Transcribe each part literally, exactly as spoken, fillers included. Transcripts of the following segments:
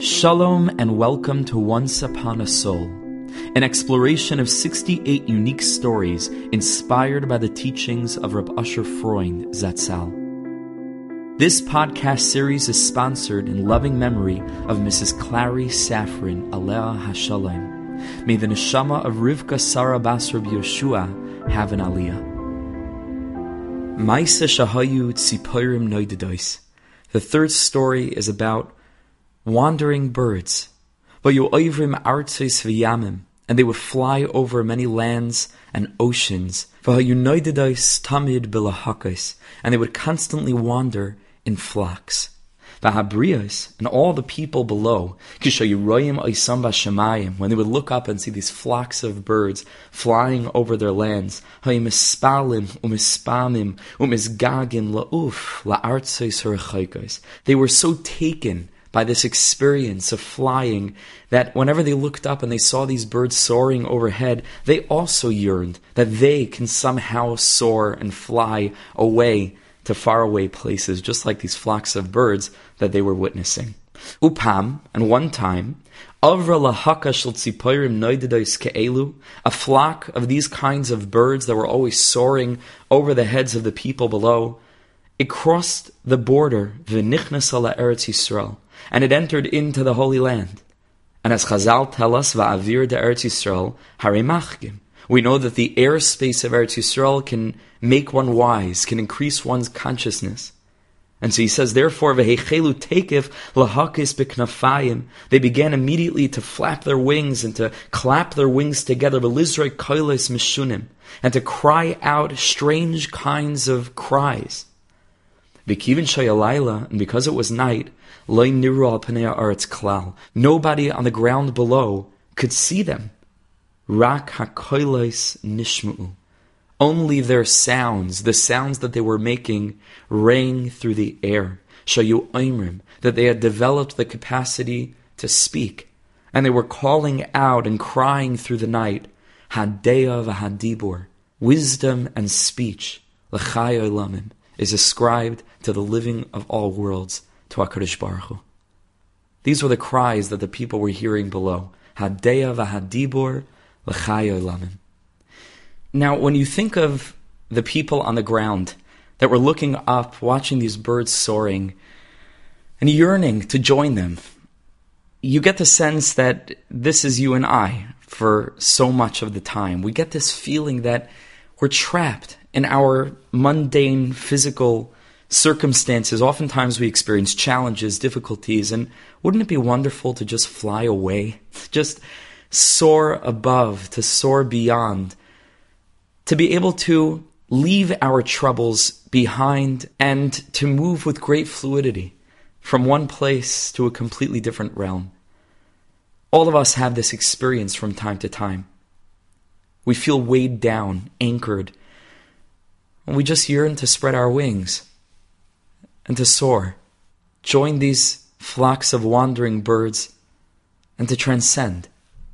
Shalom and welcome to Once Upon a Soul, an exploration of sixty-eight unique stories inspired by the teachings of Reb Asher Freund Zatzal. This podcast series is sponsored in loving memory of Missus Clary Safran, Alea HaShalom. May the neshama of Rivka Sarah Bas Reb Yeshua have an aliyah. Maisa Shahayu Tziporim Noidedois. The third story is about wandering birds. Vayu'oivrim artzos v'yamim, and they would fly over many lands and oceans. V'hayunoidedos tamid b'lahakos, and they would constantly wander in flocks. V'habrios, and all the people below, kishayuroyim oisam b'shamayim, when they would look up and see these flocks of birds flying over their lands, hayimispalim umispamim umisgagim la'uf la'artzos ha'rechaikos. They were so taken by this experience of flying that whenever they looked up and they saw these birds soaring overhead, they also yearned that they can somehow soar and fly away to faraway places, just like these flocks of birds that they were witnessing. Upam, and one time, Avra lahaka shel tziporim noidedos ke'elu, a flock of these kinds of birds that were always soaring over the heads of the people below, it crossed the border, v'nichnas ala Eretz Yisrael, and it entered into the Holy Land. And as Chazal tell us, va'avir de Eretz Yisrael harei machgim, we know that the airspace of Eretz Yisrael can make one wise, can increase one's consciousness. And so he says, therefore, v'heichelu tekef lahakis b'knafayim, they began immediately to flap their wings and to clap their wings together, v'lizroi koilos mishunim, and to cry out strange kinds of cries. V'kivin shayalayla, and because it was night, lo niru al panei haaretz klal, nobody on the ground below could see them. Rak hakoilos nishmu'u, only their sounds, the sounds that they were making, rang through the air. Shayu oimrim, that they had developed the capacity to speak, and they were calling out and crying through the night. Hadeya v'hadibur, wisdom and speech, l'chai olamim, is ascribed to the living of all worlds, to HaKadosh Baruch Hu. These were the cries that the people were hearing below. Hadeya v'hadibur l'chai olamim. Now, when you think of the people on the ground that were looking up, watching these birds soaring, and yearning to join them, you get the sense that this is you and I for so much of the time. We get this feeling that we're trapped in our mundane physical circumstances. Oftentimes we experience challenges, difficulties, and wouldn't it be wonderful to just fly away, just soar above, to soar beyond, to be able to leave our troubles behind and to move with great fluidity from one place to a completely different realm. All of us have this experience from time to time. We feel weighed down, anchored, and we just yearn to spread our wings and to soar, join these flocks of wandering birds, and to transcend.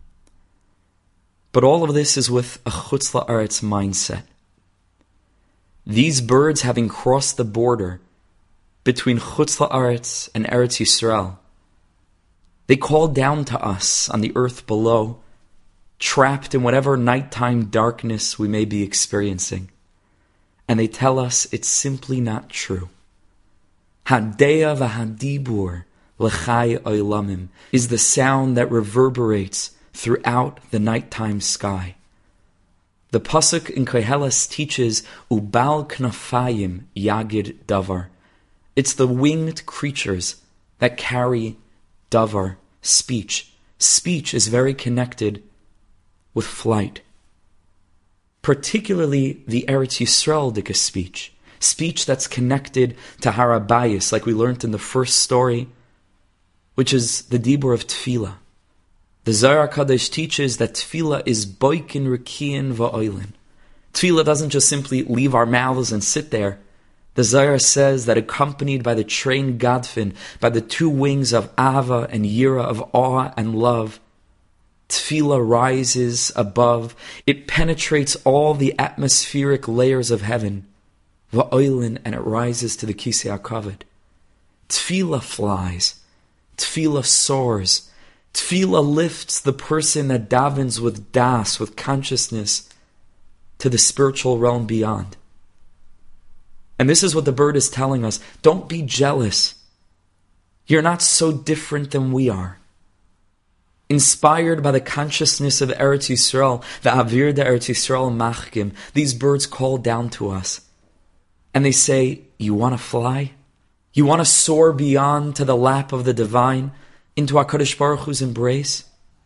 But all of this is with a chutz la'aretz mindset. These birds, having crossed the border between chutz la'aretz and Eretz Yisrael, they call down to us on the earth below, trapped in whatever nighttime darkness we may be experiencing. And they tell us it's simply not true. Hadeya v'hadibur l'chai olamim is the sound that reverberates throughout the nighttime sky. The pasuk in Koheles teaches ubal knafayim yagid davar. It's the winged creatures that carry davar, speech. Speech is very connected with flight. Particularly the Eretz Yisrael dika speech. Speech that's connected to harabayis, like we learned in the first story, which is the dibur of tefillah. The Zohar HaKadosh teaches that tefillah is boikin rekiyin va'oilin. Tefillah doesn't just simply leave our mouths and sit there. The Zohar says that accompanied by the train gadfin, by the two wings of ava and yira, of awe and love, tefillah rises above. It penetrates all the atmospheric layers of heaven, va'oilin, and it rises to the kisei hakavod. Tefillah flies. Tefillah soars. Tefillah lifts the person that davens with das, with consciousness, to the spiritual realm beyond. And this is what the bird is telling us. Don't be jealous. You're not so different than we are. Inspired by the consciousness of Eretz Yisrael, the Avir de Eretz Yisrael Machkim, these birds call down to us. And they say, you want to fly? You want to soar beyond to the lap of the divine, into HaKadosh Baruch Hu's embrace?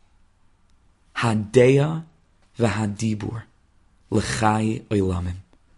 Hadeya v'hadibur l'chai olamim.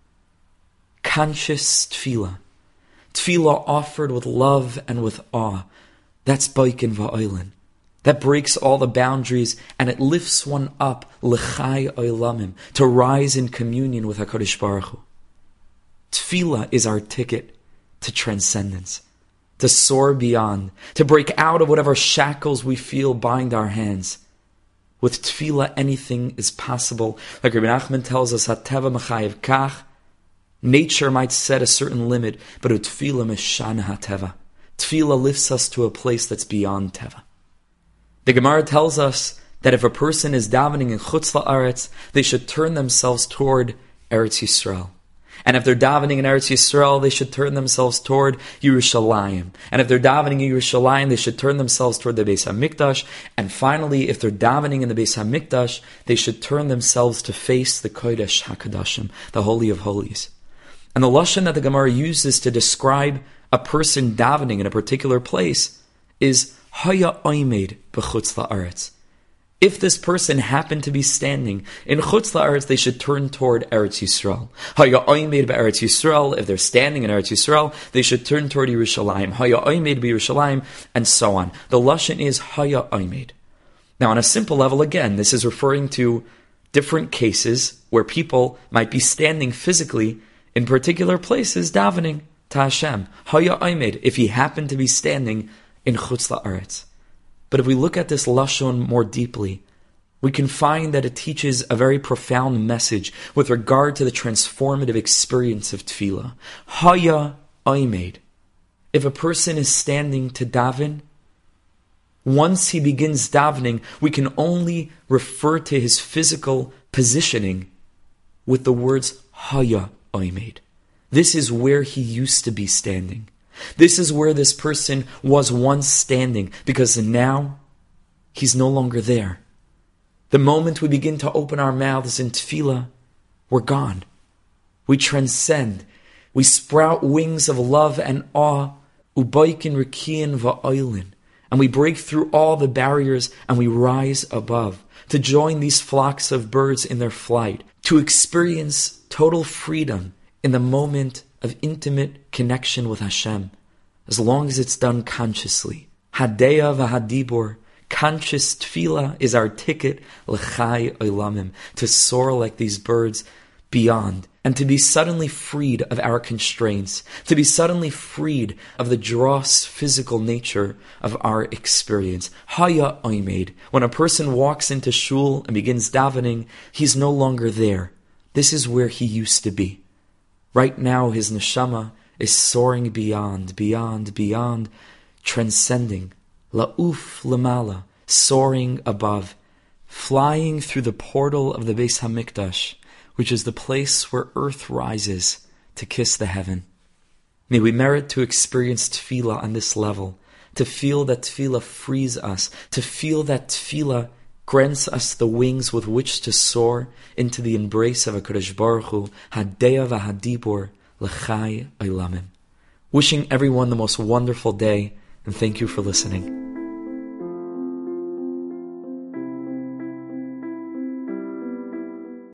Conscious tefillah. Tefillah offered with love and with awe. That's Baikin va'oilin. That breaks all the boundaries and it lifts one up, l'chai olamim, to rise in communion with HaKadosh Baruch Hu. Tefillah is our ticket to transcendence, to soar beyond, to break out of whatever shackles we feel bind our hands. With tefillah, anything is possible. Like Rabbi Nachman tells us, Hateva mechayev kach, nature might set a certain limit, but with tefillah meshana hateva. Tefillah lifts us to a place that's beyond teva. The Gemara tells us that if a person is davening in Chutz La'aretz, they should turn themselves toward Eretz Yisrael. And if they're davening in Eretz Yisrael, they should turn themselves toward Yerushalayim. And if they're davening in Yerushalayim, they should turn themselves toward the Beis HaMikdash. And finally, if they're davening in the Beis HaMikdash, they should turn themselves to face the Kodesh HaKadoshim, the Holy of Holies. And the lashon that the Gemara uses to describe a person davening in a particular place is Haya Oimed b'chutz la'aretz. If this person happened to be standing in Chutz La'aretz, they should turn toward Eretz Yisrael. Haya Oimed b'Eretz Yisrael. If they're standing in Eretz Yisrael, they should turn toward Yerushalayim. Haya Oimed b'Yerushalayim, and so on. The lashon is Haya Oimed. Now, on a simple level, again, this is referring to different cases where people might be standing physically in particular places davening to Hashem. Haya Oimed, if he happened to be standing in Chutz La'aretz. But if we look at this lashon more deeply, we can find that it teaches a very profound message with regard to the transformative experience of tefillah. Haya Oimed. If a person is standing to daven, once he begins davening, we can only refer to his physical positioning with the words Haya Oimed. This is where he used to be standing. This is where this person was once standing, because now he's no longer there. The moment we begin to open our mouths in tefillah, we're gone. We transcend. We sprout wings of love and awe, ubaykin rikiyin va'oilin, and we break through all the barriers and we rise above to join these flocks of birds in their flight, to experience total freedom in the moment of intimate connection with Hashem, as long as it's done consciously. Hadeya v'hadibur, conscious tefillah is our ticket l'chai olamim, to soar like these birds beyond, and to be suddenly freed of our constraints, to be suddenly freed of the dross physical nature of our experience. Haya oimed, when a person walks into shul and begins davening, he's no longer there. This is where he used to be. Right now, his neshama is soaring beyond, beyond, beyond, transcending, la'uf lamala, soaring above, flying through the portal of the Beis HaMikdash, which is the place where earth rises to kiss the heaven. May we merit to experience tefillah on this level, to feel that tefillah frees us, to feel that tefillah grants us the wings with which to soar into the embrace of HaKadosh Baruch Hu, Hadeya v'hadibur l'chai olamim. Wishing everyone the most wonderful day, and thank you for listening.